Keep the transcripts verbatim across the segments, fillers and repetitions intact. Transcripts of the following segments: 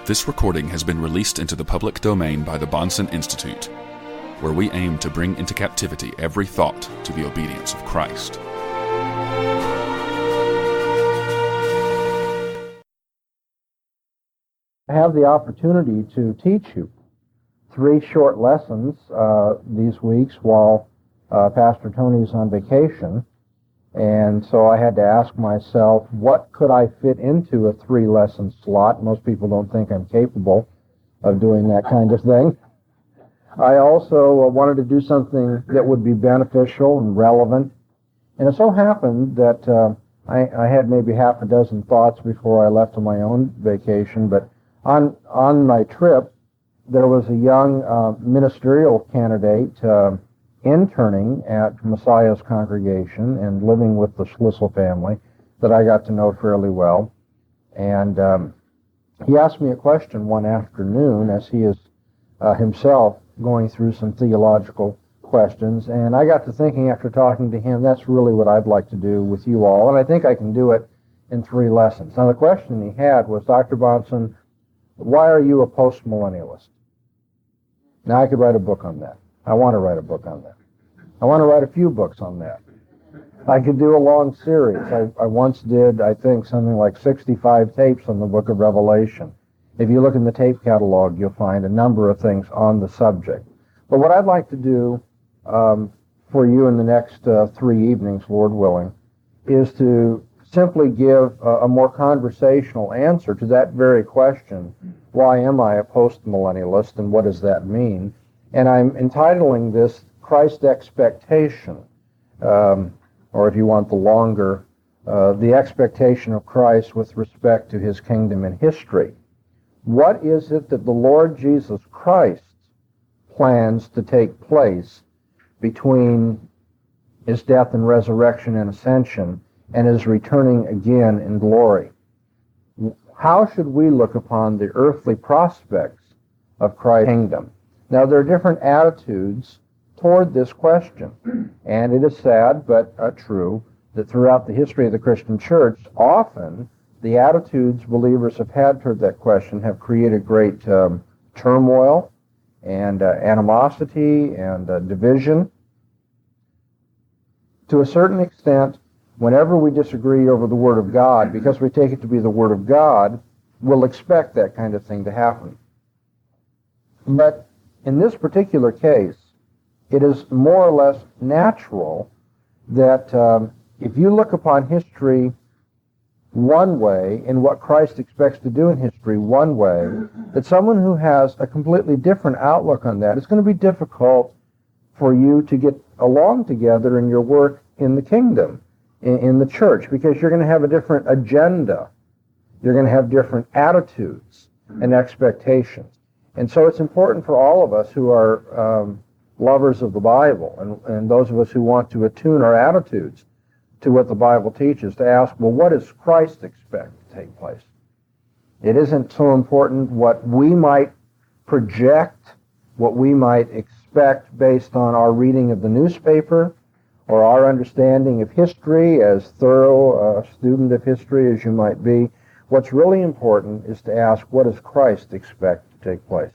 This recording has been released into the public domain by the Bahnsen Institute, where we aim to bring into captivity every thought to the obedience of Christ. I have the opportunity to teach you three short lessons uh, these weeks while uh, Pastor Tony's on vacation. And so I had to ask myself, what could I fit into a three-lesson slot? Most people don't think I'm capable of doing that kind of thing. I also uh, wanted to do something that would be beneficial and relevant. And it so happened that uh, I, I had maybe half a dozen thoughts before I left on my own vacation, but on, on my trip, there was a young uh, ministerial candidate uh, interning at Messiah's congregation and living with the Schlissel family that I got to know fairly well. And um, he asked me a question one afternoon as he is uh, himself going through some theological questions. And I got to thinking after talking to him, that's really what I'd like to do with you all. And I think I can do it in three lessons. Now the question he had was, Doctor Bahnsen, why are you a postmillennialist? Now I could write a book on that. I want to write a book on that. I want to write a few books on that. I could do a long series. I, I once did, I think, something like sixty-five tapes on the book of Revelation. If you look in the tape catalog, you'll find a number of things on the subject. But what I'd like to do um, for you in the next uh, three evenings, Lord willing, is to simply give a, a more conversational answer to that very question, why am I a postmillennialist and what does that mean? And I'm entitling this Christ Expectation, um, or if you want the longer, uh, the expectation of Christ with respect to his kingdom and history. What is it that the Lord Jesus Christ plans to take place between his death and resurrection and ascension and his returning again in glory? How should we look upon the earthly prospects of Christ's kingdom? Now, there are different attitudes toward this question, and it is sad but uh, true that throughout the history of the Christian church, often the attitudes believers have had toward that question have created great um, turmoil and uh, animosity and uh, division. To a certain extent, whenever we disagree over the Word of God, because we take it to be the Word of God, we'll expect that kind of thing to happen. But in this particular case, it is more or less natural that um, if you look upon history one way and what Christ expects to do in history one way, that someone who has a completely different outlook on that, it's going to be difficult for you to get along together in your work in the kingdom, in, in the church, because you're going to have a different agenda. You're going to have different attitudes and expectations. And so it's important for all of us who are um, lovers of the Bible and, and those of us who want to attune our attitudes to what the Bible teaches to ask, well, what does Christ expect to take place? It isn't so important what we might project, what we might expect based on our reading of the newspaper or our understanding of history, as thorough a student of history as you might be. What's really important is to ask, what does Christ expect to take place?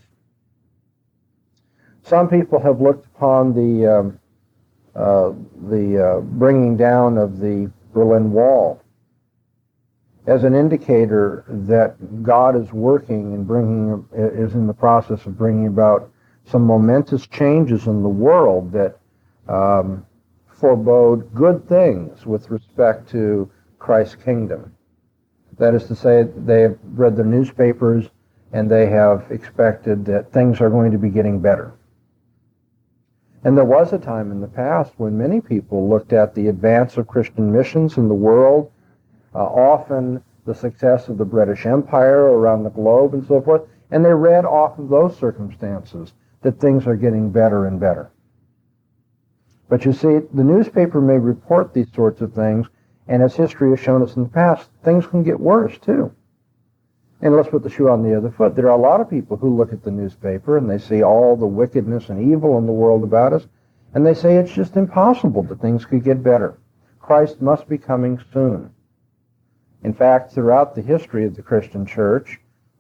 Some people have looked upon the um, uh, the uh, bringing down of the Berlin Wall as an indicator that God is working and bringing is in the process of bringing about some momentous changes in the world that um, forebode good things with respect to Christ's kingdom. That is to say, they have read the newspapers and they have expected that things are going to be getting better. And there was a time in the past when many people looked at the advance of Christian missions in the world, uh, often the success of the British Empire around the globe and so forth, and they read off of those circumstances that things are getting better and better. But you see, the newspaper may report these sorts of things, and as history has shown us in the past, things can get worse too. And let's put the shoe on the other foot. There are a lot of people who look at the newspaper and they see all the wickedness and evil in the world about us, and they say it's just impossible that things could get better. Christ must be coming soon. In fact, throughout the history of the Christian church,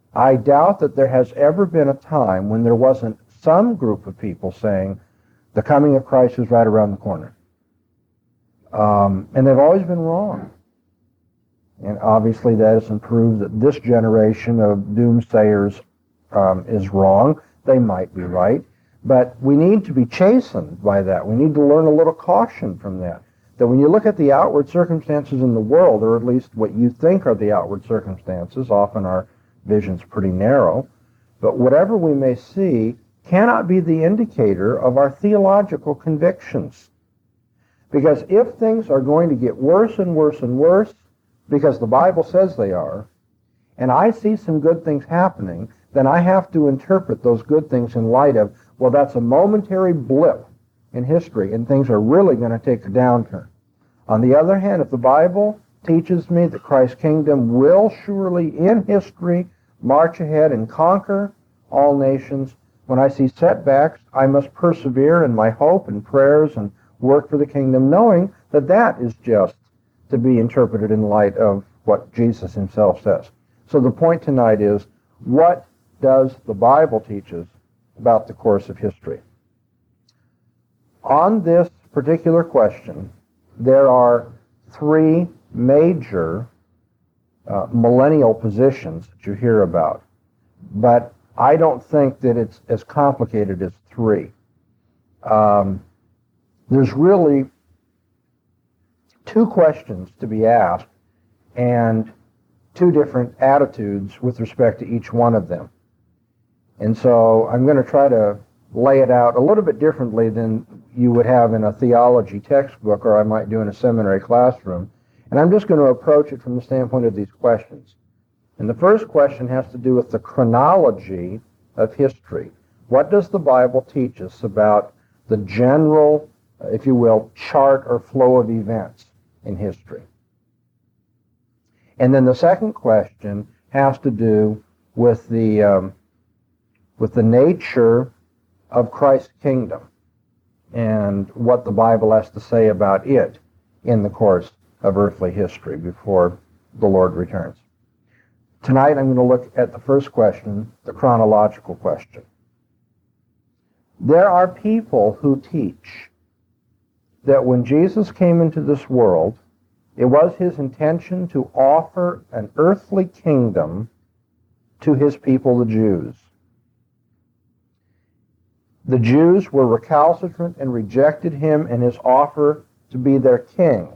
I doubt that there has ever been a time when there wasn't some group of people saying, the coming of Christ is right around the corner. Um, and they've always been wrong. And obviously that doesn't prove that this generation of doomsayers um, is wrong. They might be right. But we need to be chastened by that. We need to learn a little caution from that. That when you look at the outward circumstances in the world, or at least what you think are the outward circumstances, often our vision's pretty narrow, but whatever we may see cannot be the indicator of our theological convictions. Because if things are going to get worse and worse and worse, because the Bible says they are, and I see some good things happening, then I have to interpret those good things in light of, well, that's a momentary blip in history, and things are really going to take a downturn. On the other hand, if the Bible teaches me that Christ's kingdom will surely, in history, march ahead and conquer all nations, when I see setbacks, I must persevere in my hope and prayers and work for the kingdom, knowing that that is just to be interpreted in light of what Jesus himself says. So the point tonight is, what does the Bible teach us about the course of history? On this particular question, there are three major uh, millennial positions that you hear about, but I don't think that it's as complicated as three. Um, there's really two questions to be asked and two different attitudes with respect to each one of them. And so I'm going to try to lay it out a little bit differently than you would have in a theology textbook, or I might do in a seminary classroom. And I'm just going to approach it from the standpoint of these questions. And the first question has to do with the chronology of history. What does the Bible teach us about the general, if you will, chart or flow of events in history? And then the second question has to do with the um, with the nature of Christ's kingdom and what the Bible has to say about it in the course of earthly history before the Lord returns. Tonight I'm going to look at the first question, the chronological question. There are people who teach that when Jesus came into this world, it was his intention to offer an earthly kingdom to his people, the Jews. The Jews were recalcitrant and rejected him and his offer to be their king.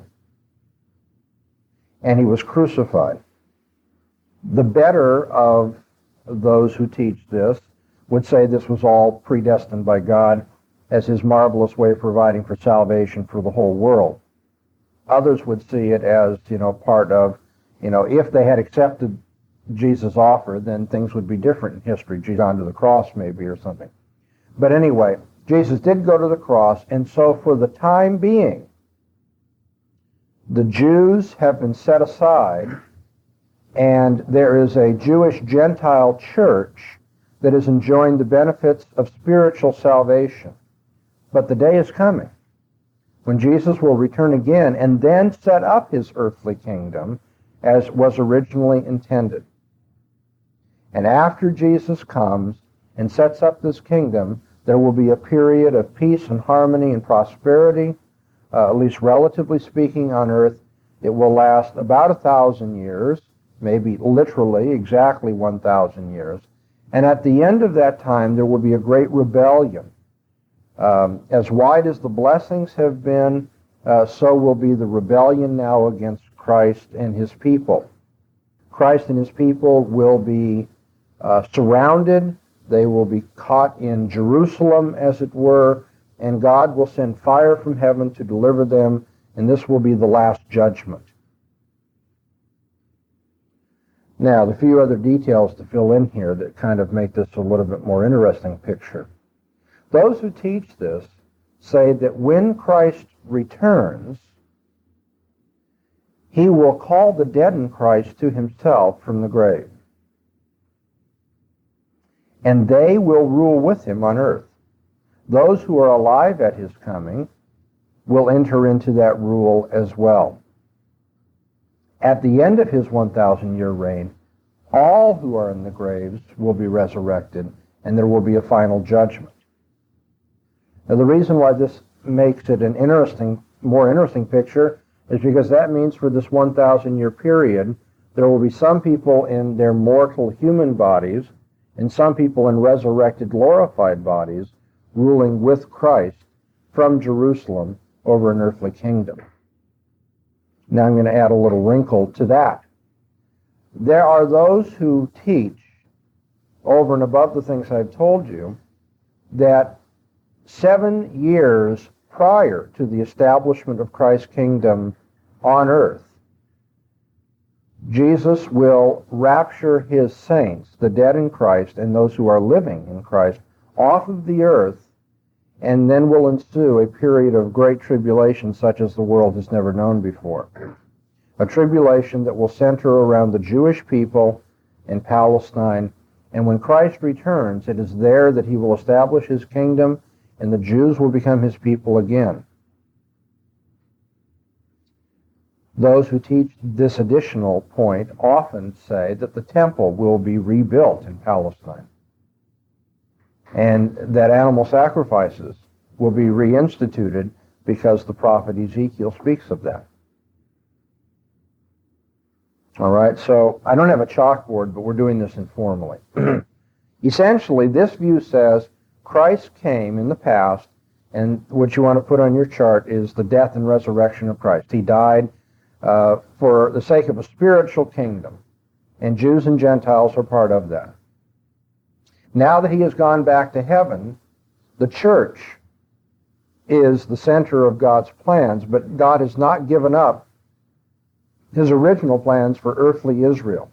And he was crucified. The better of those who teach this would say this was all predestined by God as his marvelous way of providing for salvation for the whole world. Others would see it as, you know, part of, you know, if they had accepted Jesus' offer, then things would be different in history. Jesus gone to the cross maybe or something. But anyway, Jesus did go to the cross, and so for the time being, the Jews have been set aside, and there is a Jewish Gentile church that is enjoying the benefits of spiritual salvation. But the day is coming when Jesus will return again and then set up his earthly kingdom as was originally intended. And after Jesus comes and sets up this kingdom, there will be a period of peace and harmony and prosperity, uh, at least relatively speaking, on earth. It will last about a thousand years, maybe literally exactly one thousand years. And at the end of that time, there will be a great rebellion. Um, as wide as the blessings have been, uh, so will be the rebellion now against Christ and his people. Christ and his people will be uh, surrounded. They will be caught in Jerusalem, as it were, and God will send fire from heaven to deliver them, and this will be the last judgment. Now, the few other details to fill in here that kind of make this a little bit more interesting picture. Those who teach this say that when Christ returns, he will call the dead in Christ to himself from the grave. And they will rule with him on earth. Those who are alive at his coming will enter into that rule as well. At the end of his one thousand year reign, all who are in the graves will be resurrected, and there will be a final judgment. Now, the reason why this makes it an interesting, more interesting picture is because that means for this one thousand year period, there will be some people in their mortal human bodies and some people in resurrected, glorified bodies ruling with Christ from Jerusalem over an earthly kingdom. Now I'm going to add a little wrinkle to that. There are those who teach, over and above the things I've told you, that seven years prior to the establishment of Christ's kingdom on earth, Jesus will rapture his saints, the dead in Christ, and those who are living in Christ, off of the earth, and then will ensue a period of great tribulation such as the world has never known before. A tribulation that will center around the Jewish people in Palestine, and when Christ returns, it is there that he will establish his kingdom, and the Jews will become his people again. Those who teach this additional point often say that the temple will be rebuilt in Palestine, and that animal sacrifices will be reinstituted because the prophet Ezekiel speaks of that. All right, so I don't have a chalkboard, but we're doing this informally. Essentially, this view says Christ came in the past, and what you want to put on your chart is the death and resurrection of Christ. He died uh, for the sake of a spiritual kingdom, and Jews and Gentiles are part of that. Now that he has gone back to heaven, the church is the center of God's plans, but God has not given up his original plans for earthly Israel.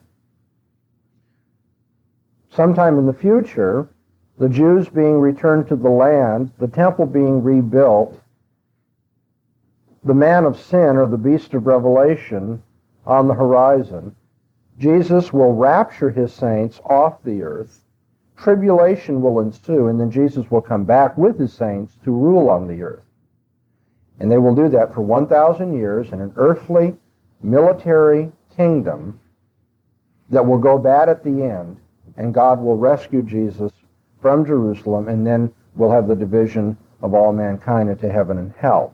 Sometime in the future, the Jews being returned to the land, the temple being rebuilt, the man of sin, or the beast of Revelation, on the horizon, Jesus will rapture his saints off the earth, tribulation will ensue, and then Jesus will come back with his saints to rule on the earth. And they will do that for one thousand years in an earthly military kingdom that will go bad at the end, and God will rescue Jesus from Jerusalem, and then we'll have the division of all mankind into heaven and hell.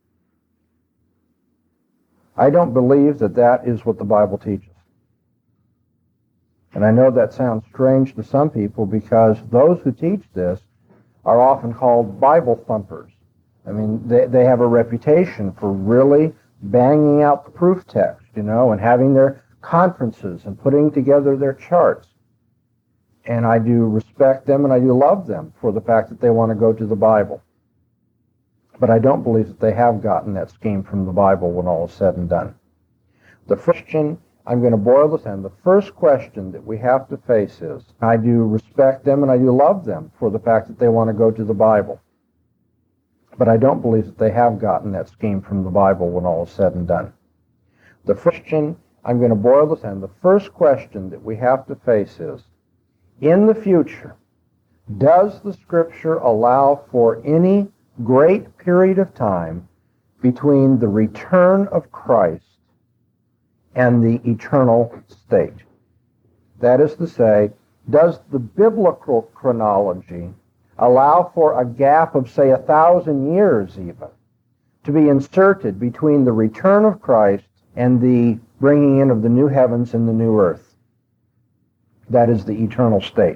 I don't believe that that is what the Bible teaches. And I know that sounds strange to some people because those who teach this are often called Bible thumpers. I mean, they, they have a reputation for really banging out the proof text, you know, and having their conferences and putting together their charts. And I do respect them and I do love them for the fact that they want to go to the Bible. But I don't believe that they have gotten that scheme from the Bible when all is said and done. The question, I'm going to boil this down, the first question that we have to face is, I do respect them and I do love them for the fact that they want to go to the Bible. But I don't believe that they have gotten that scheme from the Bible when all is said and done. The question, I'm going to boil this down, the first question that we have to face is, in the future, does the Scripture allow for any great period of time between the return of Christ and the eternal state? That is to say, does the biblical chronology allow for a gap of, say, a thousand years even, to be inserted between the return of Christ and the bringing in of the new heavens and the new earth? That is the eternal state.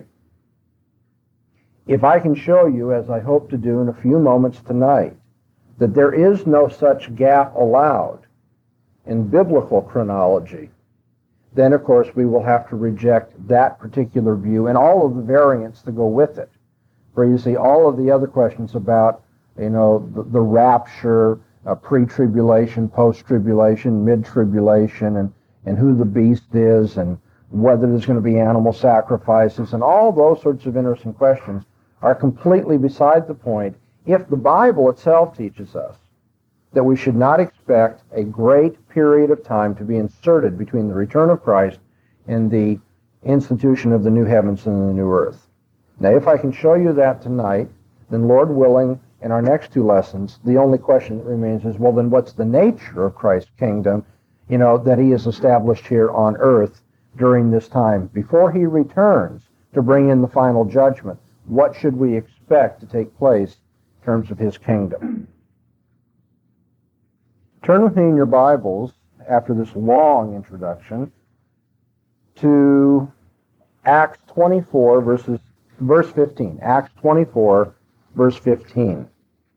If I can show you, as I hope to do in a few moments tonight, that there is no such gap allowed in biblical chronology, then of course we will have to reject that particular view and all of the variants that go with it. For you see, all of the other questions about, you know, the, the rapture, uh, pre-tribulation, post-tribulation, mid-tribulation, and, and who the beast is, and whether there's going to be animal sacrifices, and all those sorts of interesting questions are completely beside the point if the Bible itself teaches us that we should not expect a great period of time to be inserted between the return of Christ and the institution of the new heavens and the new earth. Now, if I can show you that tonight, then Lord willing, in our next two lessons, the only question that remains is, well, then what's the nature of Christ's kingdom, you know, that he has established here on earth during this time, before he returns to bring in the final judgment, what should we expect to take place in terms of his kingdom? Turn with me in your Bibles, after this long introduction, to Acts twenty-four, verses, verse fifteen. Acts twenty-four, verse fifteen.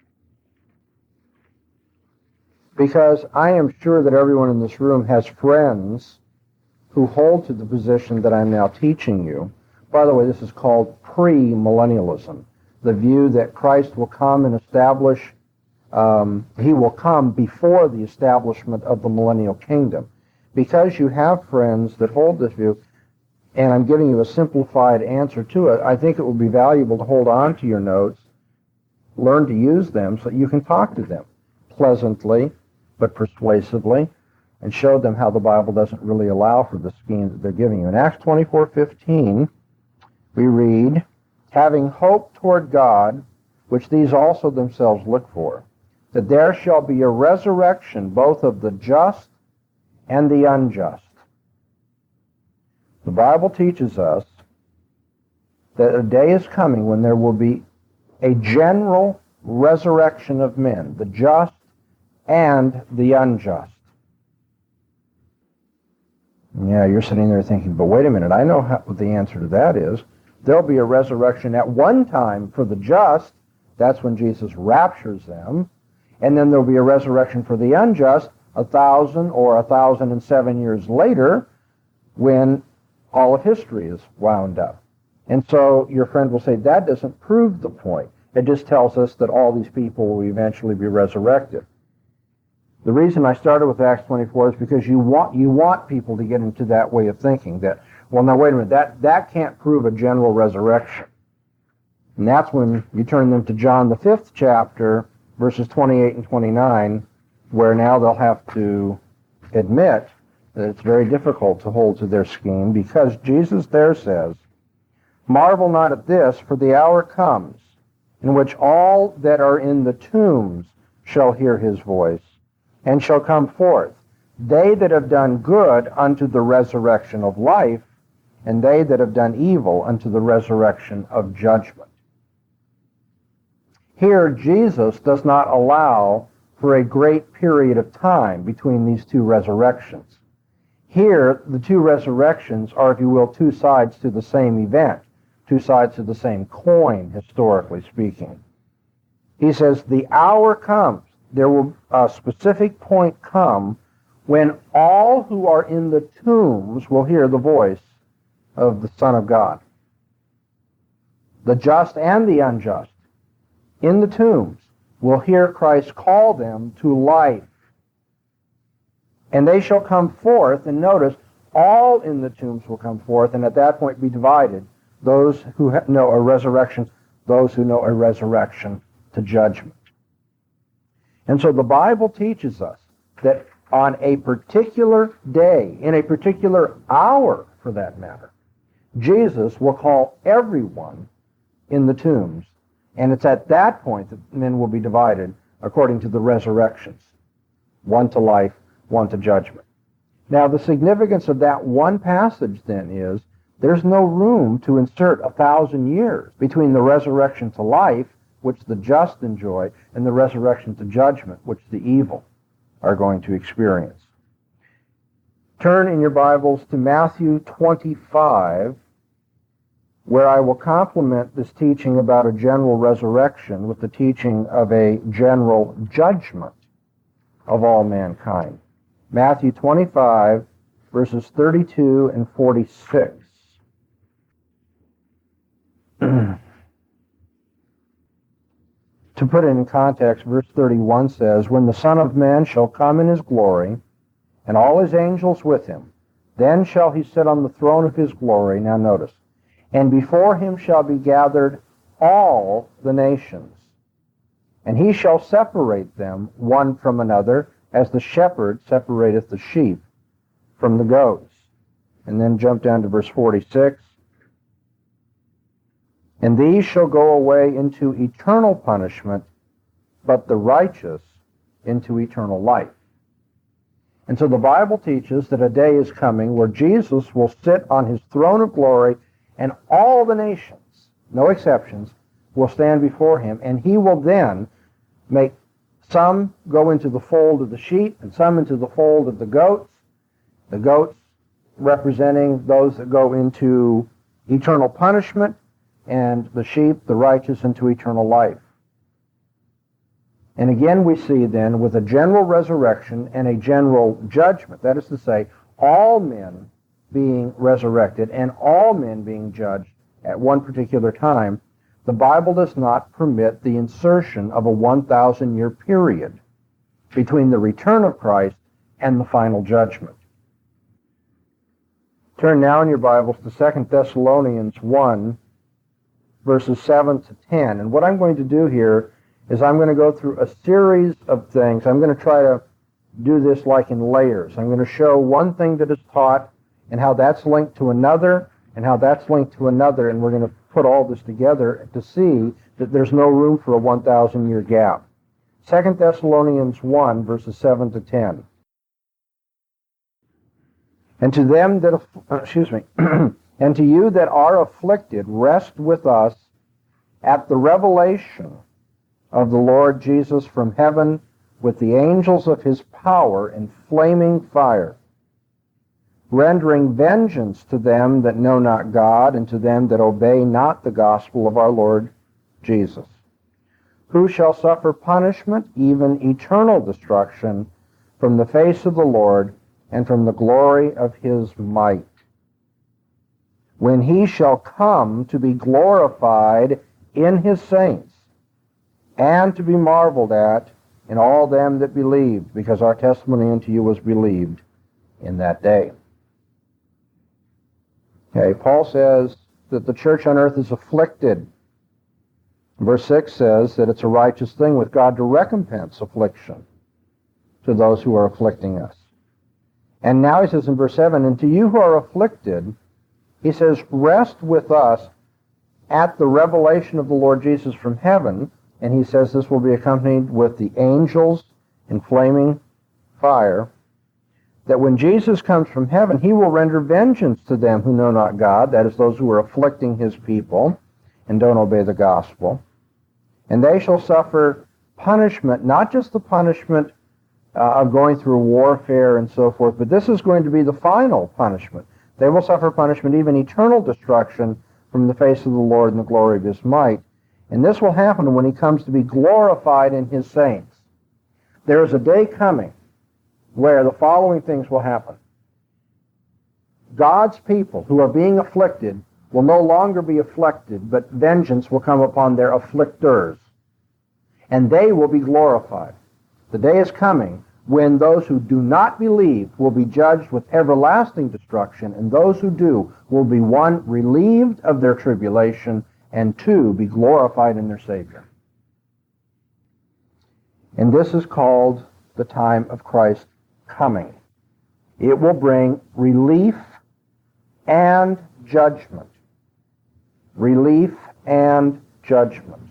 Because I am sure that everyone in this room has friends who hold to the position that I'm now teaching you. By the way, this is called pre-millennialism, the view that Christ will come and establish, um, he will come before the establishment of the millennial kingdom. Because you have friends that hold this view, and I'm giving you a simplified answer to it, I think it will be valuable to hold on to your notes, learn to use them so that you can talk to them pleasantly but persuasively, and show them how the Bible doesn't really allow for the scheme that they're giving you. In Acts twenty-four fifteen, we read, having hope toward God, which these also themselves look for, that there shall be a resurrection both of the just and the unjust. The Bible teaches us that a day is coming when there will be a general resurrection of men, the just and the unjust. Yeah, you're sitting there thinking, but wait a minute, I know how, what the answer to that is. There'll be a resurrection at one time for the just, that's when Jesus raptures them, and then there'll be a resurrection for the unjust a thousand or a thousand and seven years later when all of history is wound up. And so your friend will say, that doesn't prove the point. It just tells us that all these people will eventually be resurrected. The reason I started with Acts twenty-four is because you want you want people to get into that way of thinking that, well, now wait a minute, that, that can't prove a general resurrection. And that's when you turn them to John the fifth chapter, verses twenty-eight and twenty-nine, where now they'll have to admit that it's very difficult to hold to their scheme, because Jesus there says, marvel not at this, for the hour comes in which all that are in the tombs shall hear his voice, and shall come forth, they that have done good unto the resurrection of life, and they that have done evil unto the resurrection of judgment. Here, Jesus does not allow for a great period of time between these two resurrections. Here, the two resurrections are, if you will, two sides to the same event, two sides to the same coin, historically speaking. He says, the hour comes, there will a specific point come when all who are in the tombs will hear the voice of the Son of God. The just and the unjust in the tombs will hear Christ call them to life. And they shall come forth, and notice, all in the tombs will come forth, and at that point be divided. Those who know a resurrection, those who know a resurrection to judgment. And so the Bible teaches us that on a particular day, in a particular hour for that matter, Jesus will call everyone in the tombs. And it's at that point that men will be divided according to the resurrections. One to life, one to judgment. Now the significance of that one passage then is there's no room to insert a thousand years between the resurrection to life, which the just enjoy, and the resurrection to judgment, which the evil are going to experience. Turn in your Bibles to Matthew twenty-five, where I will complement this teaching about a general resurrection with the teaching of a general judgment of all mankind. Matthew twenty-five, verses thirty-two and forty-six. To put it in context, verse thirty-one says, when the Son of Man shall come in his glory, and all his angels with him, then shall he sit on the throne of his glory. Now notice, and before him shall be gathered all the nations, and he shall separate them one from another, as the shepherd separateth the sheep from the goats. And then jump down to verse forty-six. And these shall go away into eternal punishment, but the righteous into eternal life. And so the Bible teaches that a day is coming where Jesus will sit on his throne of glory, and all the nations, no exceptions, will stand before him, and he will then make some go into the fold of the sheep and some into the fold of the goats, the goats representing those that go into eternal punishment, and the sheep, the righteous, into eternal life. And again we see then with a general resurrection and a general judgment, that is to say, all men being resurrected and all men being judged at one particular time, the Bible does not permit the insertion of a one thousand year period between the return of Christ and the final judgment. Turn now in your Bibles to Second Thessalonians one, verses seven to ten. And what I'm going to do here is I'm going to go through a series of things. I'm going to try to do this like in layers. I'm going to show one thing that is taught and how that's linked to another and how that's linked to another, and we're going to put all this together to see that there's no room for a one thousand year gap. Second Thessalonians one, verses seven to ten. And to them that, uh, excuse me, and to you that are afflicted, rest with us at the revelation of the Lord Jesus from heaven with the angels of his power in flaming fire, rendering vengeance to them that know not God and to them that obey not the gospel of our Lord Jesus, who shall suffer punishment, even eternal destruction, from the face of the Lord and from the glory of his might, when he shall come to be glorified in his saints, and to be marveled at in all them that believed, because our testimony unto you was believed in that day. Okay, Paul says that the church on earth is afflicted. Verse six says that it's a righteous thing with God to recompense affliction to those who are afflicting us. And now he says in verse seven, and to you who are afflicted, he says, rest with us at the revelation of the Lord Jesus from heaven. And he says this will be accompanied with the angels in flaming fire, that when Jesus comes from heaven, he will render vengeance to them who know not God, that is, those who are afflicting his people and don't obey the gospel. And they shall suffer punishment, not just the punishment uh, of going through warfare and so forth, but this is going to be the final punishment. They will suffer punishment, even eternal destruction, from the face of the Lord and the glory of his might. And this will happen when he comes to be glorified in his saints. There is a day coming where the following things will happen. God's people who are being afflicted will no longer be afflicted, but vengeance will come upon their afflictors, and they will be glorified. The day is coming when those who do not believe will be judged with everlasting destruction, and those who do will be, one, relieved of their tribulation, and two, be glorified in their Savior. And this is called the time of Christ's coming. It will bring relief and judgment. Relief and judgment.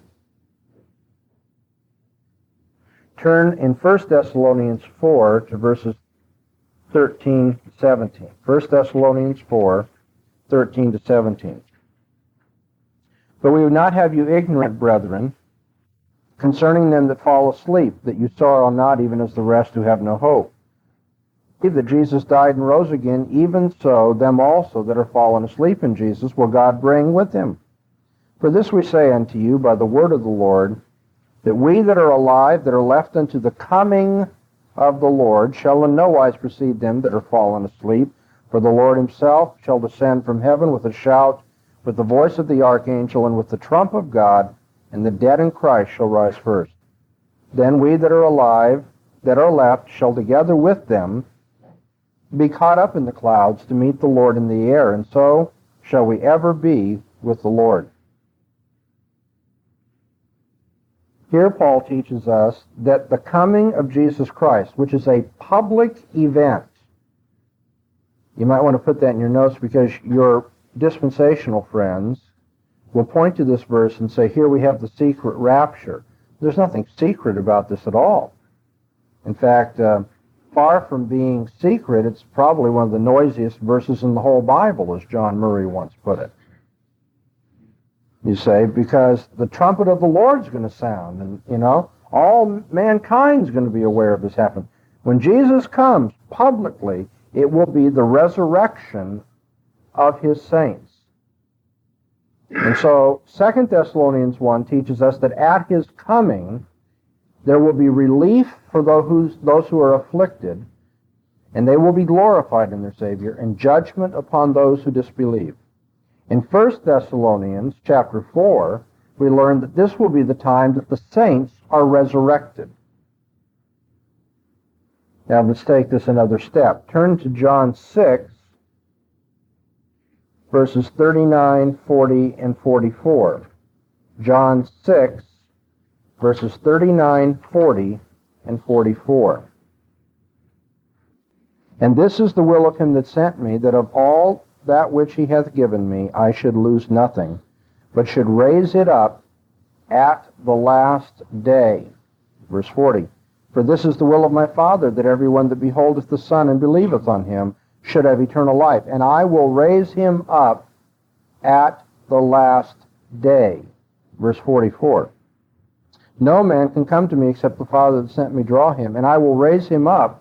Turn in First Thessalonians four to verses thirteen to seventeen. First Thessalonians four, thirteen to seventeen. But we would not have you ignorant, brethren, concerning them that fall asleep, that you sorrow not even as the rest who have no hope. If that Jesus died and rose again, even so them also that are fallen asleep in Jesus will God bring with him. For this we say unto you by the word of the Lord, that we that are alive, that are left unto the coming of the Lord, shall in no wise precede them that are fallen asleep. For the Lord himself shall descend from heaven with a shout, with the voice of the archangel, and with the trump of God, and the dead in Christ shall rise first. Then we that are alive, that are left, shall together with them be caught up in the clouds to meet the Lord in the air, and so shall we ever be with the Lord. Here Paul teaches us that the coming of Jesus Christ, which is a public event, you might want to put that in your notes because your dispensational friends will point to this verse and say, here we have the secret rapture. There's nothing secret about this at all. In fact, uh, far from being secret, it's probably one of the noisiest verses in the whole Bible, as John Murray once put it. You say, because the trumpet of the Lord's going to sound, and, you know, all mankind's going to be aware of this happening. When Jesus comes publicly, it will be the resurrection of his saints. And so, Second Thessalonians one teaches us that at his coming, there will be relief for those, those who are afflicted, and they will be glorified in their Savior, and judgment upon those who disbelieve. In First Thessalonians chapter four, we learn that this will be the time that the saints are resurrected. Now let's take this another step. Turn to John six, verses thirty-nine, forty, and forty-four. John six, verses thirty-nine, forty, and forty-four. And this is the will of him that sent me, that of all that which he hath given me I should lose nothing, but should raise it up at the last day. Verse forty. For this is the will of my Father, that every one that beholdeth the Son and believeth on him should have eternal life, and I will raise him up at the last day. Verse forty-four. No man can come to me except the Father that sent me draw him, and I will raise him up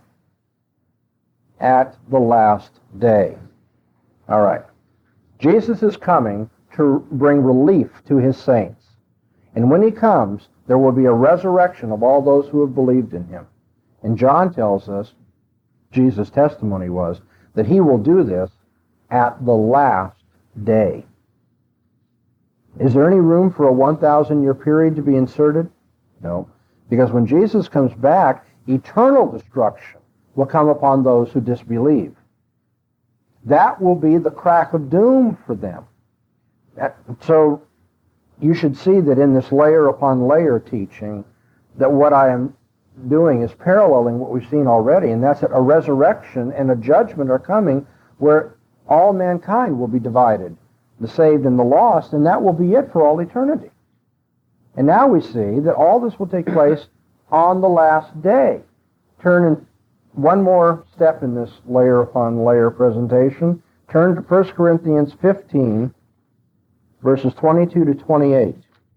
at the last day. All right. Jesus is coming to bring relief to his saints. And when he comes, there will be a resurrection of all those who have believed in him. And John tells us, Jesus' testimony was, that he will do this at the last day. Is there any room for a one thousand year period to be inserted? No. Because when Jesus comes back, eternal destruction will come upon those who disbelieve. That will be the crack of doom for them. That, so you should see that in this layer upon layer teaching, that what I am doing is paralleling what we've seen already, and that's that a resurrection and a judgment are coming where all mankind will be divided, the saved and the lost, and that will be it for all eternity. And now we see that all this will take place on the last day. Turn in one more step in this layer upon layer presentation. Turn to First Corinthians fifteen, verses twenty-two to twenty-eight.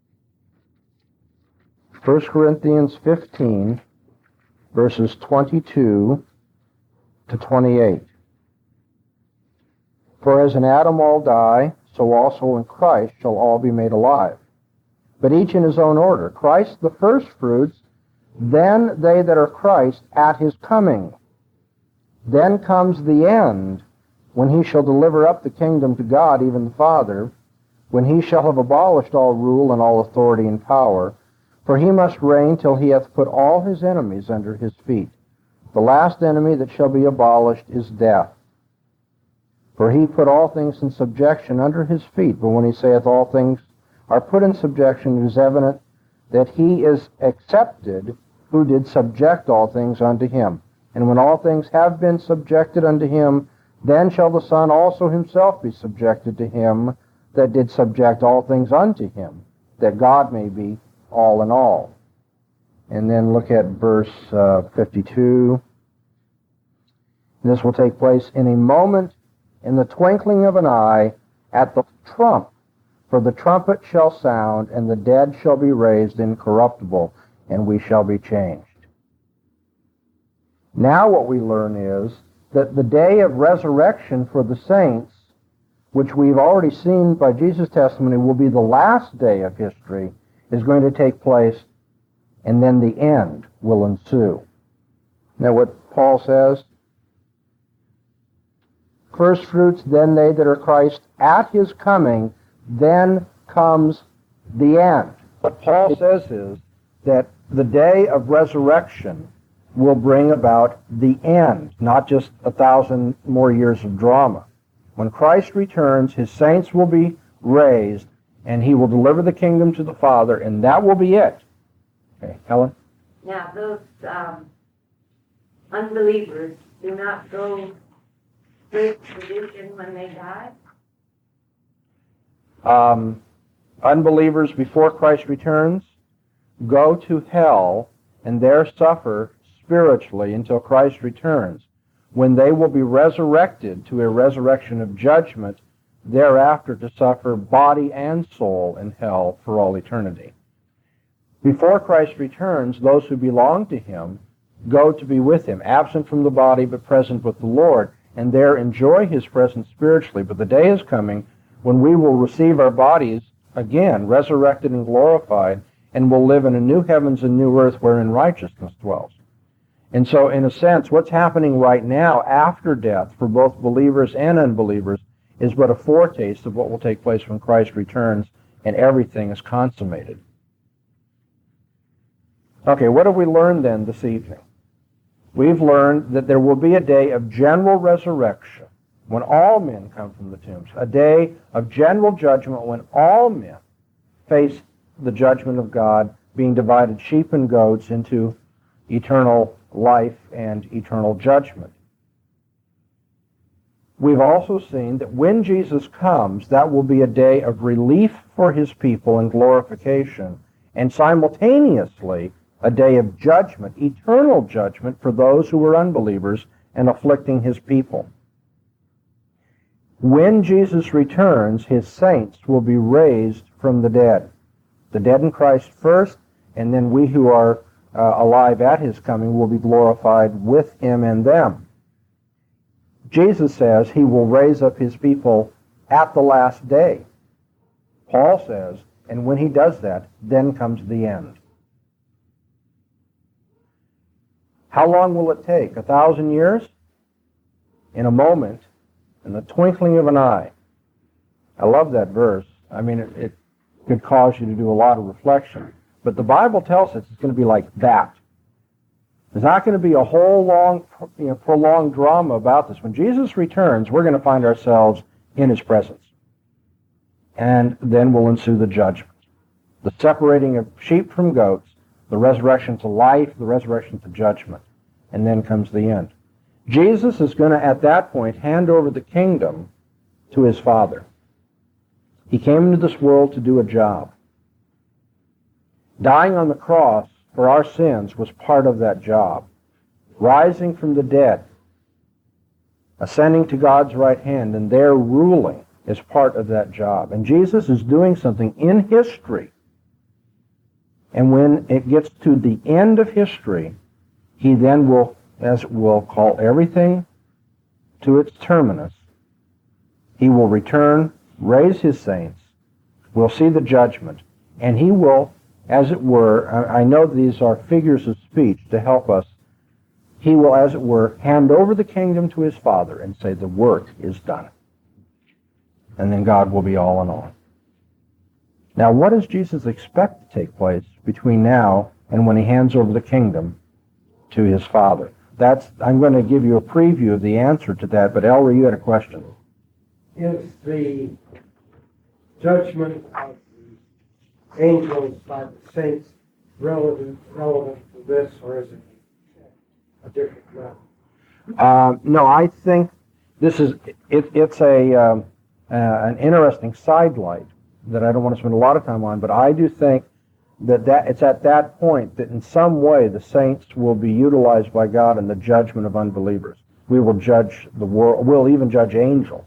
First Corinthians fifteen, verses twenty-two to twenty-eight. For as in Adam all die, so also in Christ shall all be made alive, but each in his own order. Christ the firstfruits, then they that are Christ at his coming. Then comes the end, when he shall deliver up the kingdom to God, even the Father, when he shall have abolished all rule and all authority and power. For he must reign till he hath put all his enemies under his feet. The last enemy that shall be abolished is death. For he put all things in subjection under his feet. But when he saith all things are put in subjection, it is evident that he is accepted who did subject all things unto him. And when all things have been subjected unto him, then shall the Son also himself be subjected to him that did subject all things unto him, that God may be all in all. And then look at verse uh, fifty-two. This will take place in a moment, in the twinkling of an eye, at the trump. For the trumpet shall sound, and the dead shall be raised incorruptible, and we shall be changed. Now what we learn is that the day of resurrection for the saints, which we've already seen by Jesus' testimony will be the last day of history, is going to take place, and then the end will ensue. Now what Paul says, first fruits, then they that are Christ at his coming, then comes the end. What Paul says is that the day of resurrection will bring about the end, not just a thousand more years of drama. When Christ returns, his saints will be raised, and he will deliver the kingdom to the Father, and that will be it. Okay, Helen? Now, those um, unbelievers do not go straight to perdition when they die? Um, unbelievers before Christ returns go to hell and there suffer spiritually until Christ returns, when they will be resurrected to a resurrection of judgment, thereafter to suffer body and soul in hell for all eternity. Before Christ returns, those who belong to him go to be with him, absent from the body but present with the Lord, and there enjoy his presence spiritually. But the day is coming when we will receive our bodies again, resurrected and glorified, and will live in a new heavens and new earth wherein righteousness dwells. And so, in a sense, what's happening right now after death for both believers and unbelievers is but a foretaste of what will take place when Christ returns and everything is consummated. Okay, what have we learned then this evening? We've learned that there will be a day of general resurrection when all men come from the tombs, a day of general judgment when all men face the judgment of God, being divided sheep and goats into eternal life and eternal judgment. We've also seen that when Jesus comes, that will be a day of relief for his people and glorification, and simultaneously a day of judgment, eternal judgment for those who were unbelievers and afflicting his people. When Jesus returns, his saints will be raised from the dead. The dead in Christ first, and then we who are uh, alive at his coming will be glorified with him and them. Jesus says he will raise up his people at the last day. Paul says, and when he does that, then comes the end. How long will it take? A thousand years? In a moment, in the twinkling of an eye. I love that verse. I mean, it, it could cause you to do a lot of reflection. But the Bible tells us it's going to be like that. There's not going to be a whole long, you know, prolonged drama about this. When Jesus returns, we're going to find ourselves in his presence. And then will ensue the judgment. The separating of sheep from goats, the resurrection to life, the resurrection to judgment. And then comes the end. Jesus is going to, at that point, hand over the kingdom to his Father. He came into this world to do a job. Dying on the cross for our sins was part of that job. Rising from the dead, ascending to God's right hand, and there ruling is part of that job. And Jesus is doing something in history. And when it gets to the end of history, he then will, as will call everything to its terminus. He will return, raise his saints, we'll see the judgment, and he will, as it were, I know these are figures of speech to help us, he will, as it were, hand over the kingdom to his Father and say, the work is done. And then God will be all in all. Now, what does Jesus expect to take place between now and when he hands over the kingdom to his Father? That's, I'm going to give you a preview of the answer to that, but Ellery, you had a question. Is the judgment of the angels by the saints relevant, relevant to this, or is it a different matter? Uh, no, I think this is, it, it's a um, uh, an interesting sidelight that I don't want to spend a lot of time on, but I do think that, that it's at that point that in some way the saints will be utilized by God in the judgment of unbelievers. We will judge the world, we'll even judge angels.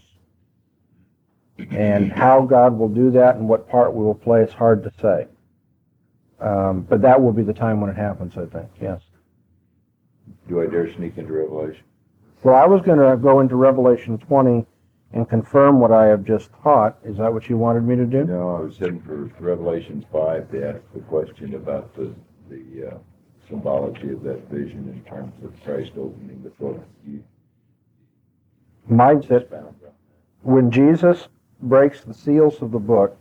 And how God will do that and what part we will play is hard to say. Um, but that will be the time when it happens, I think, yes. Do I dare sneak into Revelation? Well, I was going to go into Revelation twenty and confirm what I have just taught. Is that what you wanted me to do? No, I was heading for Revelation five to ask the question about the the uh, symbology of that vision in terms of Christ opening the book. You, Mine said, when Jesus breaks the seals of the book,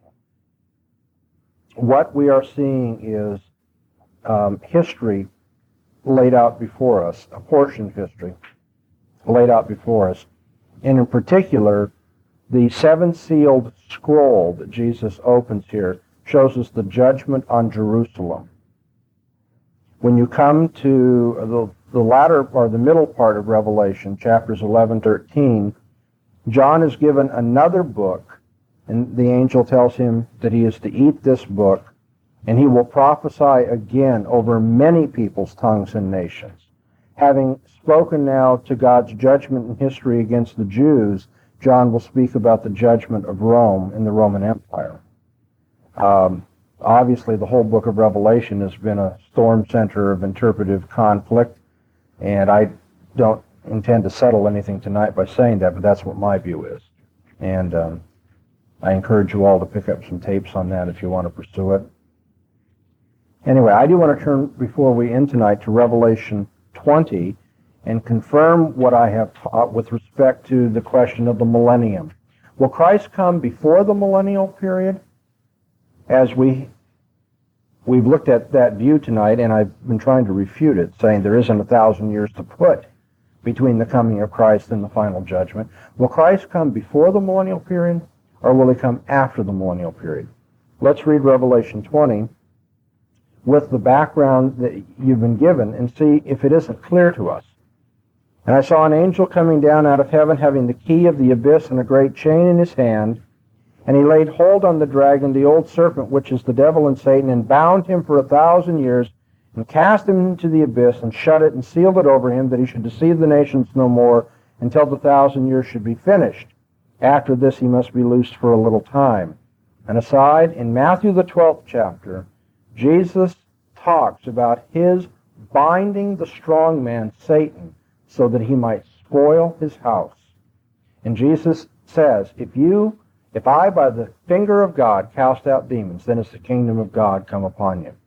what we are seeing is um, history laid out before us, a portion of history laid out before us. And in particular, the seven-sealed scroll that Jesus opens here shows us the judgment on Jerusalem. When you come to the, the latter or the middle part of Revelation, chapters eleven, thirteen, John is given another book, and the angel tells him that he is to eat this book And he will prophesy again over many peoples, tongues, and nations. Having spoken now to God's judgment in history against the Jews, John will speak about the judgment of Rome and the Roman Empire. Um, obviously, the whole book of Revelation has been a storm center of interpretive conflict, and I don't intend to settle anything tonight by saying that, but that's what my view is. And um, I encourage you all to pick up some tapes on that if you want to pursue it. Anyway, I do want to turn, before we end tonight, to Revelation twenty and confirm what I have taught with respect to the question of the millennium. Will Christ come before the millennial period? As we, we've looked at that view tonight, and I've been trying to refute it, saying there isn't a thousand years to put between the coming of Christ and the final judgment. Will Christ come before the millennial period, or will he come after the millennial period? Let's read Revelation twenty with the background that you've been given and see if it isn't clear to us. And I saw an angel coming down out of heaven, having the key of the abyss and a great chain in his hand. And he laid hold on the dragon, the old serpent, which is the devil and Satan, and bound him for a thousand years, and cast him into the abyss, and shut it, and sealed it over him, that he should deceive the nations no more, until the thousand years should be finished. After this he must be loosed for a little time. And aside, in Matthew the twelfth chapter, Jesus talks about his binding the strong man, Satan, so that he might spoil his house. And Jesus says, if you, if I by the finger of God cast out demons, then is the kingdom of God come upon you.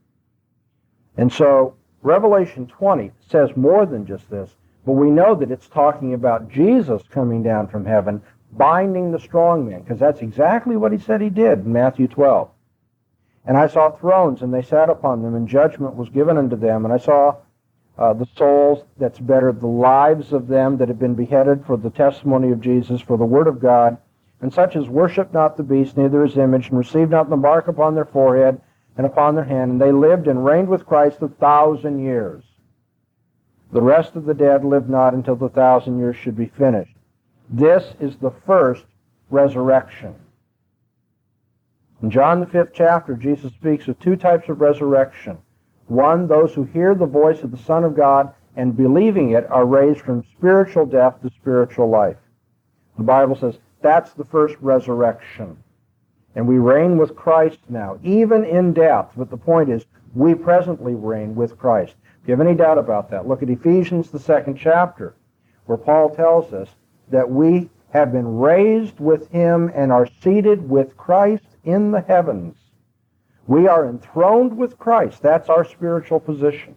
And so Revelation twenty says more than just this, but we know that it's talking about Jesus coming down from heaven, binding the strong man, because that's exactly what he said he did in Matthew twelve. And I saw thrones, and they sat upon them, and judgment was given unto them. And I saw uh, the souls, that's better, the lives of them that have been beheaded for the testimony of Jesus, for the word of God, and such as worship not the beast, neither his image, and received not the mark upon their forehead and upon their hand. And they lived and reigned with Christ a thousand years. The rest of the dead lived not until the thousand years should be finished. This is the first resurrection. In John the fifth chapter, Jesus speaks of two types of resurrection. One, those who hear the voice of the Son of God and believing it are raised from spiritual death to spiritual life. The Bible says that's the first resurrection. And we reign with Christ now, even in death. But the point is, we presently reign with Christ. If you have any doubt about that, look at Ephesians, the second chapter, where Paul tells us that we have been raised with him and are seated with Christ in the heavens. We are enthroned with Christ. That's our spiritual position.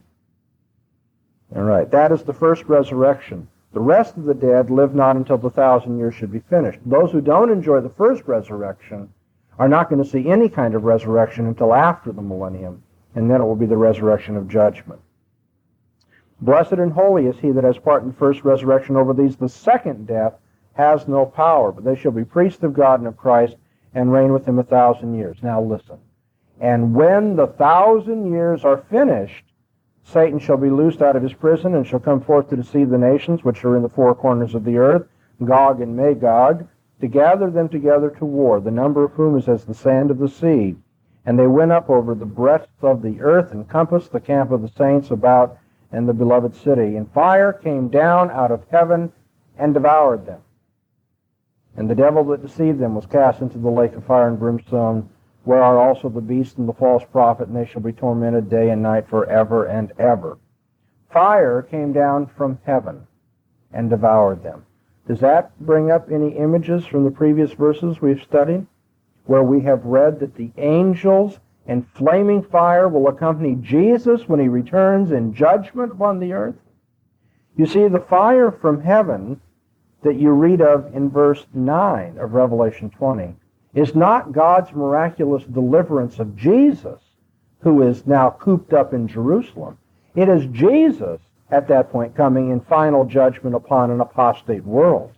All right, that is the first resurrection. The rest of the dead live not until the thousand years should be finished. Those who don't enjoy the first resurrection are not going to see any kind of resurrection until after the millennium, and then it will be the resurrection of judgment. Blessed and holy is he that has part in the first resurrection. Over these the second death has no power, but they shall be priests of God and of Christ, and reign with him a thousand years. Now listen. And when the thousand years are finished, Satan shall be loosed out of his prison, and shall come forth to deceive the nations which are in the four corners of the earth, Gog and Magog, to gather them together to war, the number of whom is as the sand of the sea. And they went up over the breadth of the earth, and compassed the camp of the saints about and the beloved city. And fire came down out of heaven and devoured them. And the devil that deceived them was cast into the lake of fire and brimstone, where are also the beast and the false prophet, and they shall be tormented day and night forever and ever. Fire came down from heaven and devoured them. Does that bring up any images from the previous verses we've studied, where we have read that the angels and flaming fire will accompany Jesus when he returns in judgment upon the earth? You see, the fire from heaven that you read of in verse nine of Revelation twenty is not God's miraculous deliverance of Jesus, who is now cooped up in Jerusalem. It is Jesus at that point coming in final judgment upon an apostate world.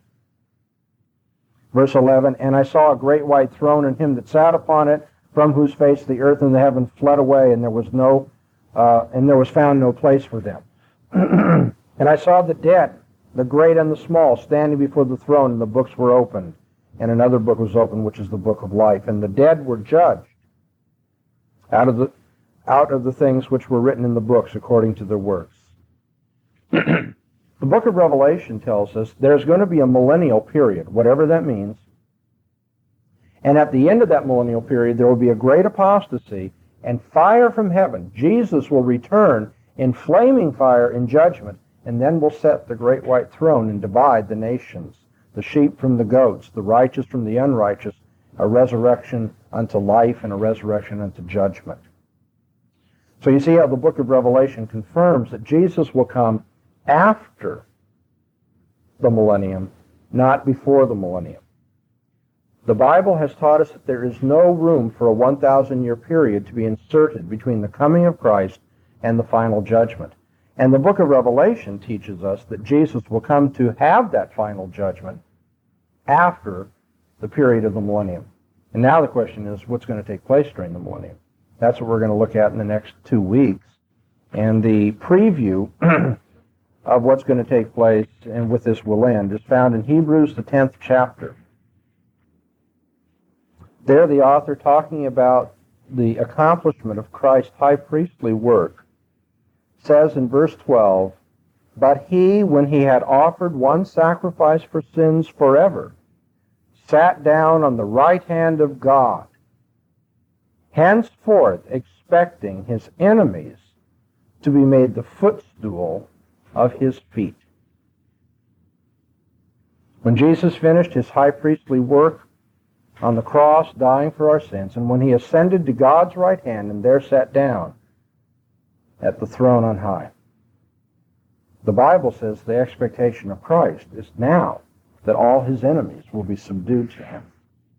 Verse eleven, and I saw a great white throne, and him that sat upon it, from whose face the earth and the heaven fled away, and there was no, uh, and there was found no place for them. And I saw the dead, the great and the small, standing before the throne, and the books were opened. And another book was opened, which is the book of life. And the dead were judged out of the out of the things which were written in the books according to their works. The book of Revelation tells us there's going to be a millennial period, whatever that means. And at the end of that millennial period, there will be a great apostasy and fire from heaven. Jesus will return in flaming fire in judgment, and then will set the great white throne and divide the nations, the sheep from the goats, the righteous from the unrighteous, a resurrection unto life and a resurrection unto judgment. So you see how the book of Revelation confirms that Jesus will come after the millennium, not before the millennium. The Bible has taught us that there is no room for a one thousand year period to be inserted between the coming of Christ and the final judgment. And the book of Revelation teaches us that Jesus will come to have that final judgment after the period of the millennium. And now the question is, what's going to take place during the millennium? That's what we're going to look at in the next two weeks. And the preview of what's going to take place, and with this we'll end, is found in Hebrews, the tenth chapter. There the author, talking about the accomplishment of Christ's high priestly work, says in verse twelve, "But he, when he had offered one sacrifice for sins forever, sat down on the right hand of God, henceforth expecting his enemies to be made the footstool of his feet." When Jesus finished his high priestly work on the cross, dying for our sins, and when he ascended to God's right hand and there sat down at the throne on high, the Bible says the expectation of Christ is now that all his enemies will be subdued to him.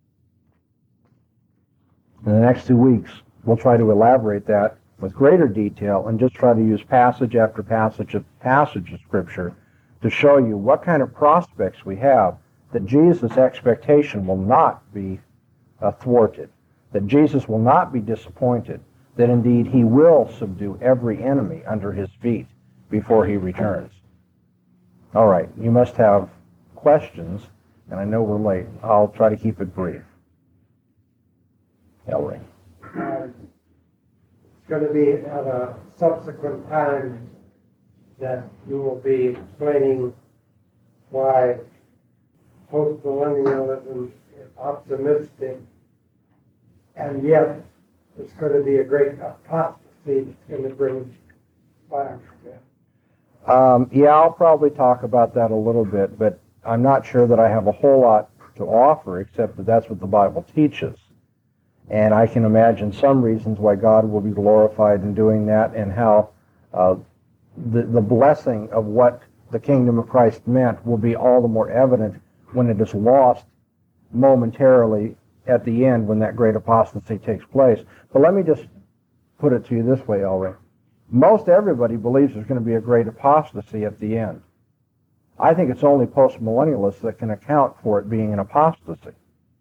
In the next two weeks, we'll try to elaborate that with greater detail and just try to use passage after passage of passage of Scripture to show you what kind of prospects we have that Jesus' expectation will not be uh, thwarted, that Jesus will not be disappointed, that indeed he will subdue every enemy under his feet before he returns. All right, you must have questions, and I know we're late. I'll try to keep it brief. Ellery. Uh, it's going to be at a subsequent time that you will be explaining why postmillennialism is optimistic, and yet it's going to be a great apostasy that's going to bring fire from it. Um, yeah, I'll probably talk about that a little bit, but I'm not sure that I have a whole lot to offer, except that that's what the Bible teaches. And I can imagine some reasons why God will be glorified in doing that, and how uh, the, the blessing of what the kingdom of Christ meant will be all the more evident when it is lost momentarily at the end when that great apostasy takes place. But let me just put it to you this way, Elray. Most everybody believes there's going to be a great apostasy at the end. I think it's only postmillennialists that can account for it being an apostasy.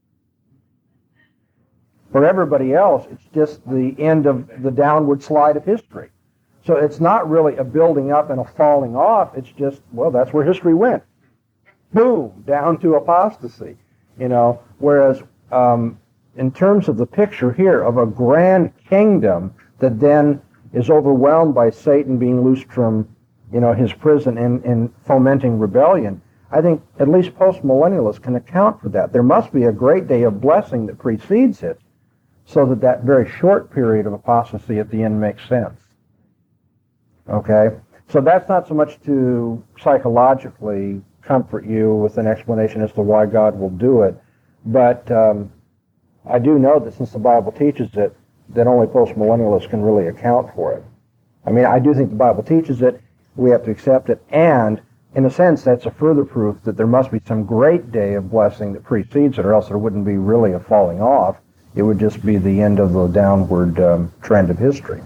For everybody else, it's just the end of the downward slide of history. So it's not really a building up and a falling off. It's just, well, that's where history went. Boom, down to apostasy. You know, whereas um, in terms of the picture here of a grand kingdom that then is overwhelmed by Satan being loosed from, you know, his prison and, and fomenting rebellion, I think at least postmillennialists can account for that. There must be a great day of blessing that precedes it, so that that very short period of apostasy at the end makes sense. Okay? So that's not so much to psychologically comfort you with an explanation as to why God will do it, but um, I do know that since the Bible teaches it, that only postmillennialists can really account for it. I mean, I do think the Bible teaches it, we have to accept it, and in a sense that's a further proof that there must be some great day of blessing that precedes it, or else there wouldn't be really a falling off. It would just be the end of the downward um, trend of history.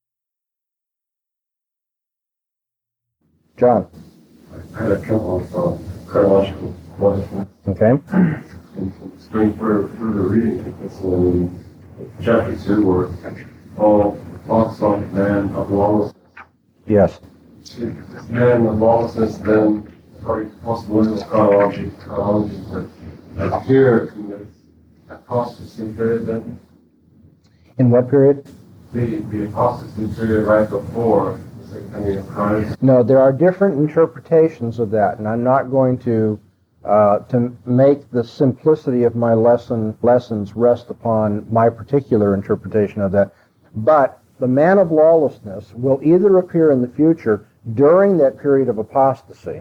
John. I had a couple of uh, chronological questions. Okay. And going further, further reading, it's in chapter two where Paul talks on man of lawlessness. Yes. Is man of lawlessness then, according to postmillennial chronology, chronology that appear in this apostasy period then? In what period? the, the apostasy period right before the second coming of Christ? No, there are different interpretations of that, and I'm not going to uh, to make the simplicity of my lesson lessons rest upon my particular interpretation of that. But the man of lawlessness will either appear in the future during that period of apostasy,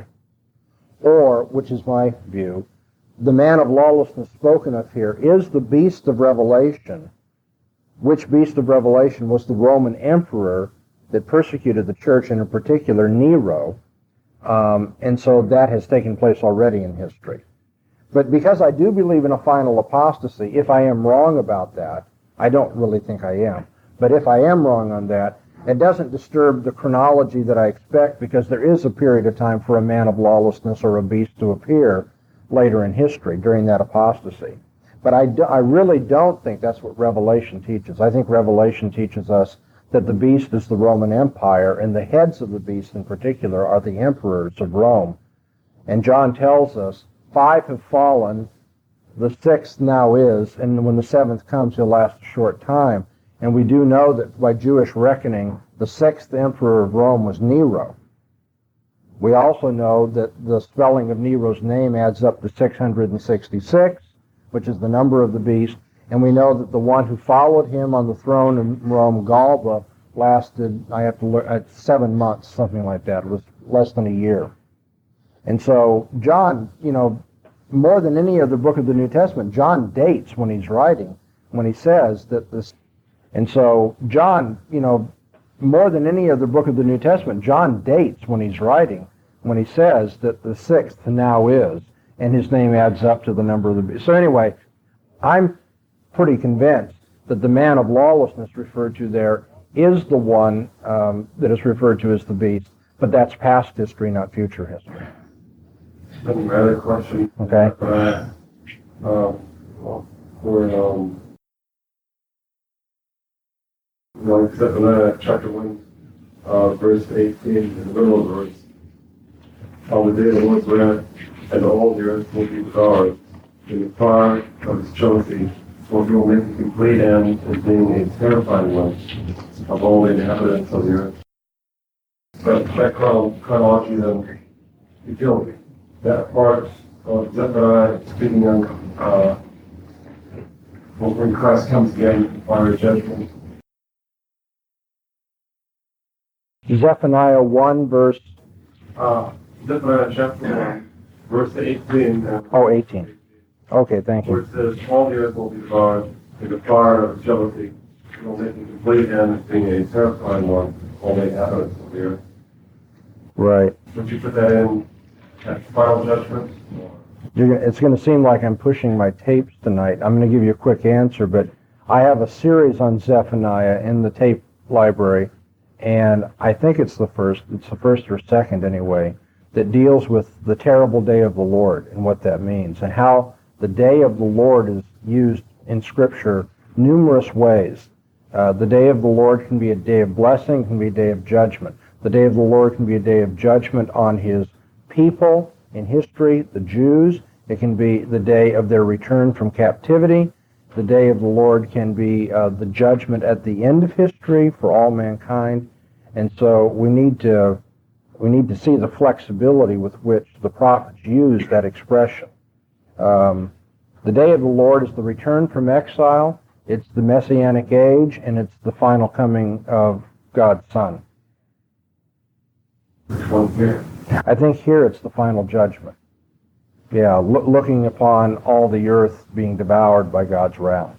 or, which is my view, the man of lawlessness spoken of here is the beast of Revelation, which beast of Revelation was the Roman emperor that persecuted the church, and in particular Nero. Um, and so that has taken place already in history. But because I do believe in a final apostasy, if I am wrong about that, I don't really think I am, but if I am wrong on that, it doesn't disturb the chronology that I expect, because there is a period of time for a man of lawlessness or a beast to appear later in history during that apostasy. But I, do, I really don't think that's what Revelation teaches. I think Revelation teaches us that the beast is the Roman Empire, and the heads of the beast in particular are the emperors of Rome. And John tells us, five have fallen, the sixth now is, and when the seventh comes, he'll last a short time. And we do know that by Jewish reckoning, the sixth emperor of Rome was Nero. We also know that the spelling of Nero's name adds up to six hundred sixty-six, which is the number of the beast. And we know that the one who followed him on the throne in Rome, Galba, lasted, I have to look, at seven months, something like that. It was less than a year. And so John, you know, more than any other book of the New Testament, John dates when he's writing, when he says that this. And so John, you know, more than any other book of the New Testament, John dates when he's writing, when he says that the sixth now is, and his name adds up to the number of the beast. So anyway, I'm pretty convinced that the man of lawlessness referred to there is the one um, that is referred to as the beast, but that's past history, not future history. Another question. Okay. Uh, um, for um, like Zephaniah chapter one, uh, verse eighteen, in the middle of the verse, on the day of the Lord's wrath, and all the earth will be devoured, in the fire of his jealousy, for he will make a complete end of being a terrifying one of all the inhabitants of the earth. But that chron- chronology then, you feel that part of Zephaniah speaking of uh, when Christ comes again, fire judgment. Zephaniah one, verse Uh, Zephaniah chapter one, verse eighteen. Uh, oh, eighteen. Okay, thank Where you. it says, all the earth will be devoured in the fire of jealousy. It will make a complete end of being a terrifying one, all the inhabitants of the earth. Right. Would you put that in at final judgment? You're gonna, it's going to seem like I'm pushing my tapes tonight. I'm going to give you a quick answer, but I have a series on Zephaniah in the tape library, and I think it's the first, it's the first or second anyway, that deals with the terrible day of the Lord and what that means, and how the day of the Lord is used in Scripture numerous ways. Uh, the day of the Lord can be a day of blessing, can be a day of judgment. The day of the Lord can be a day of judgment on his people in history, the Jews. It can be the day of their return from captivity. The day of the Lord can be uh, the judgment at the end of history for all mankind. And so we need to we need to see the flexibility with which the prophets use that expression. Um, the day of the Lord is the return from exile. It's the Messianic age, and it's the final coming of God's Son. Which one here? I think here it's the final judgment. Yeah, lo- looking upon all the earth being devoured by God's wrath.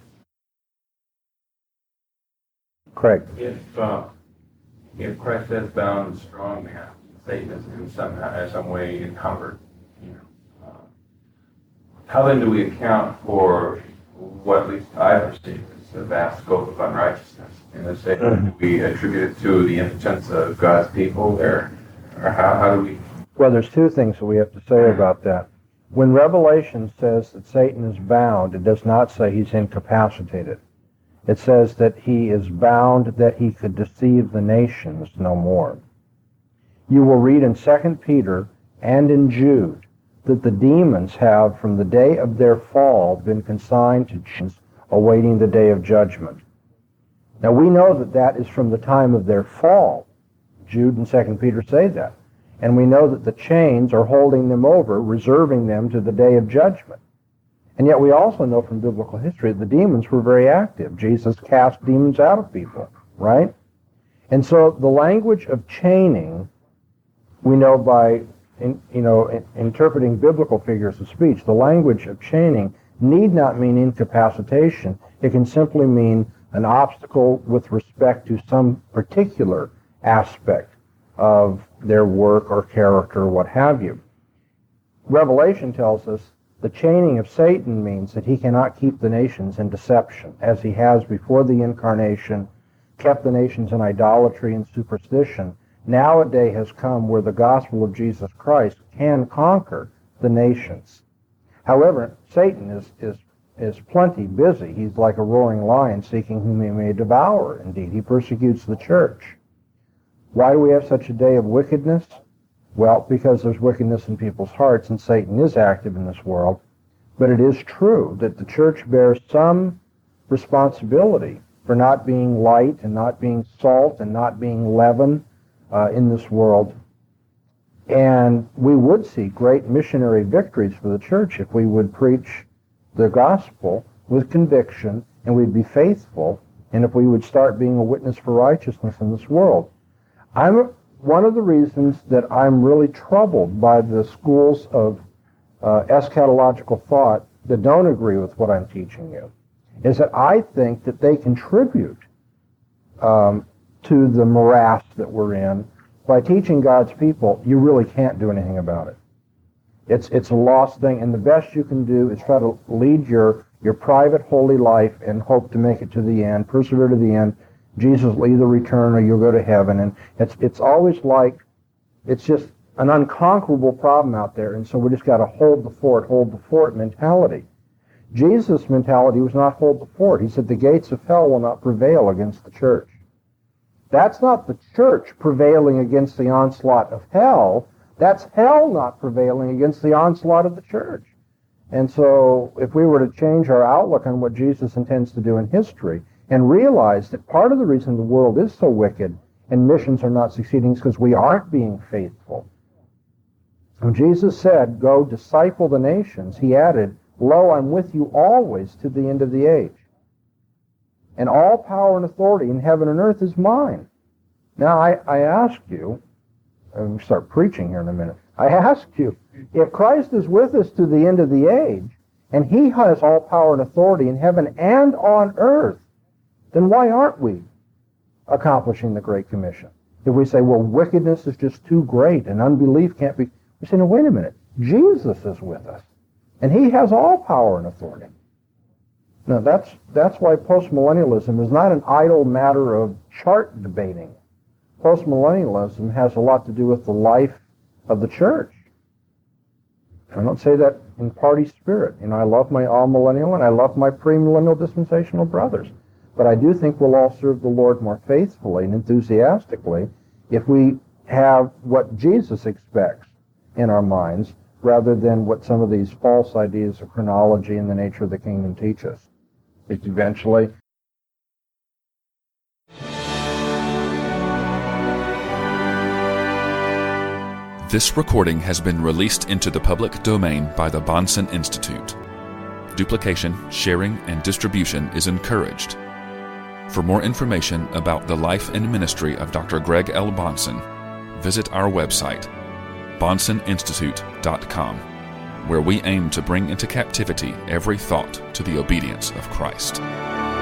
Craig. If uh, if Christ is bound and strong man, Satan is in some in some way encumbered. You know, uh, how then do we account for what at least I perceive as the vast scope of unrighteousness in this state? Do we attribute it to the impotence of God's people, or or how, how do we? Well, there's two things that we have to say about that. When Revelation says that Satan is bound, it does not say he's incapacitated. It says that he is bound that he could deceive the nations no more. You will read in Second Peter and in Jude that the demons have, from the day of their fall, been consigned to chains awaiting the day of judgment. Now we know that that is from the time of their fall. Jude and Second Peter say that. And we know that the chains are holding them over, reserving them to the day of judgment. And yet we also know from biblical history that the demons were very active. Jesus cast demons out of people, right? And so the language of chaining, we know by in, you know, in, interpreting biblical figures of speech, the language of chaining need not mean incapacitation. It can simply mean an obstacle with respect to some particular aspect of their work or character or what have you. Revelation tells us the chaining of Satan means that he cannot keep the nations in deception, as he has before the incarnation kept the nations in idolatry and superstition. Now a day has come where the gospel of Jesus Christ can conquer the nations. However, Satan is, is, is plenty busy. He's like a roaring lion seeking whom he may devour. Indeed, he persecutes the church. Why do we have such a day of wickedness? Well, because there's wickedness in people's hearts, and Satan is active in this world. But it is true that the church bears some responsibility for not being light and not being salt and not being leaven uh, in this world. And we would see great missionary victories for the church if we would preach the gospel with conviction and we'd be faithful, and if we would start being a witness for righteousness in this world. I'm one of the reasons that I'm really troubled by the schools of uh, eschatological thought that don't agree with what I'm teaching you is that I think that they contribute um, to the morass that we're in. By teaching God's people, you really can't do anything about it. It's it's a lost thing, and the best you can do is try to lead your, your private holy life and hope to make it to the end, persevere to the end. Jesus will either return or you'll go to heaven. And it's it's always like, it's just an unconquerable problem out there, and so we just got to hold the fort, hold the fort mentality. Jesus' mentality was not hold the fort. He said the gates of hell will not prevail against the church. That's not the church prevailing against the onslaught of hell. That's hell not prevailing against the onslaught of the church. And so if we were to change our outlook on what Jesus intends to do in history and realize that part of the reason the world is so wicked and missions are not succeeding is because we aren't being faithful. When Jesus said, go disciple the nations, he added, lo, I'm with you always to the end of the age. And all power and authority in heaven and earth is mine. Now, I, I ask you, I'm going to start preaching here in a minute. I ask you, if Christ is with us to the end of the age, and he has all power and authority in heaven and on earth, then why aren't we accomplishing the Great Commission? If we say, well, wickedness is just too great and unbelief can't be, we say, no, wait a minute. Jesus is with us, and he has all power and authority. Now, that's, that's why postmillennialism is not an idle matter of chart debating. Postmillennialism has a lot to do with the life of the church. I don't say that in party spirit. You know, I love my all-millennial and I love my premillennial dispensational brothers. But I do think we'll all serve the Lord more faithfully and enthusiastically if we have what Jesus expects in our minds rather than what some of these false ideas of chronology and the nature of the kingdom teach us. It's eventually... This recording has been released into the public domain by the Bahnsen Institute. Duplication, sharing, and distribution is encouraged. For more information about the life and ministry of Doctor Greg L. Bahnsen, visit our website, bahnsen institute dot com, where we aim to bring into captivity every thought to the obedience of Christ.